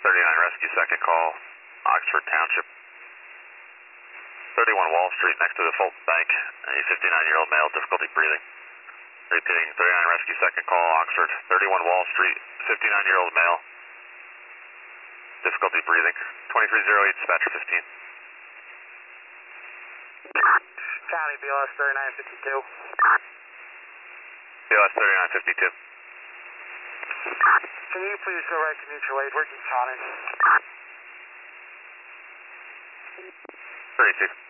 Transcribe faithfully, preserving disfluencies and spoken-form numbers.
thirty-nine Rescue, second call, Oxford Township. thirty-one Wall Street, next to the Fulton Bank. A fifty-nine-year-old male, difficulty breathing. Repeating, thirty-nine Rescue, second call, Oxford. thirty-one Wall Street, fifty-nine-year-old male, difficulty breathing. twenty-three oh eight, dispatcher fifteen. County B L S thirty-nine fifty-two. B L S thirty-nine fifty-two. Can you please go right to mutual aid? Where's the county? thirty-two.